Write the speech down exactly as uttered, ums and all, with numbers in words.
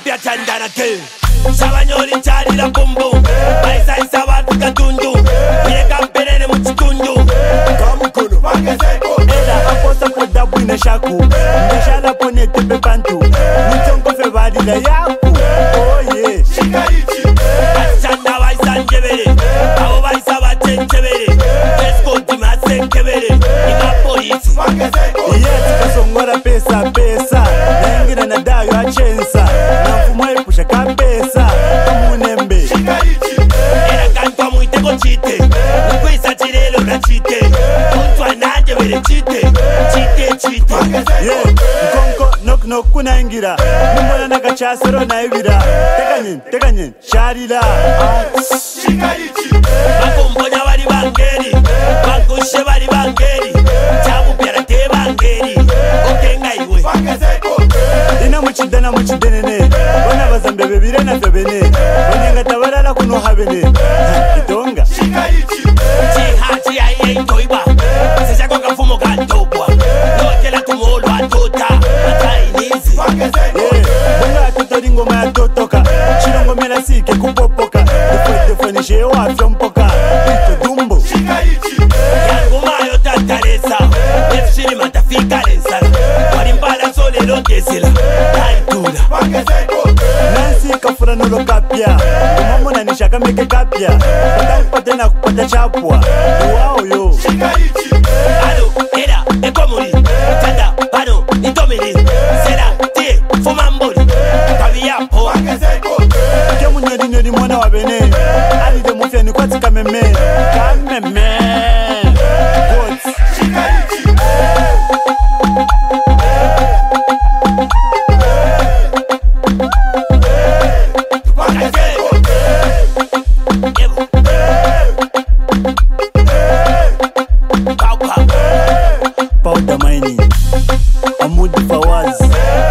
Kapya chandana ke Sabanyoli chari la bumbu Baisa isaba tukatundu Yeka perene muchitundu Kamukono Ela aposa kwa dabu ina shaku Ndeshala pone tepe pantu Nitongo febadi la yaku Oh yeah Shikaichi Chanda baisa njebele Aho baisa bachenchebele Esko tima senkebele Ima polisi Iya tukasongora pesa pesa Naingira na dayo achensa Na mfumo ipusha kapesa Kamunembe Era kanto muiteko chite Nikwisa chirelo na chite Kuntwa nanje vere chite Chite chite Yeah, nkonko nok nok kunaingira Mumbona nakachasero na ibira Tekanyin, tekanyin, sharila Shikaichi Bakumbonya bari bangeri Bakushe bari bangeri Chabu piara te bangeri Okenga iwe Ina muchidana muchidenene Wana bazambe bebire na febene Wanyenga tawarala kuno habene Itonga Shikaichi Chihachi ya iye itoiba Sisa kwa kafumo kantobwa Notela kumolo atota Atainizi Yeah, bunga atutori ngoma ya totoka Chilongo mela sike kupopoka Defo defo nishe wafyo mpoka Ito dumbo Shikaichi Yangu mayo tataresa Nefshiri matafika lensala Warimbala sole londesela Taitula Nansi kafura nulo kapya Umamona nishaka meke kapya Pata kupate na kupata chapwa Wow yo Shikaichi Alo, era, ekomuri Chanda, pano, itomiri Sera, tie, fumamburi Kavia, hoa Kemu nyodi nyodi mwana wa bene Alide mufya ni kwati kameme Kameme What? Shikaichi Powder mining Amudi Fawaz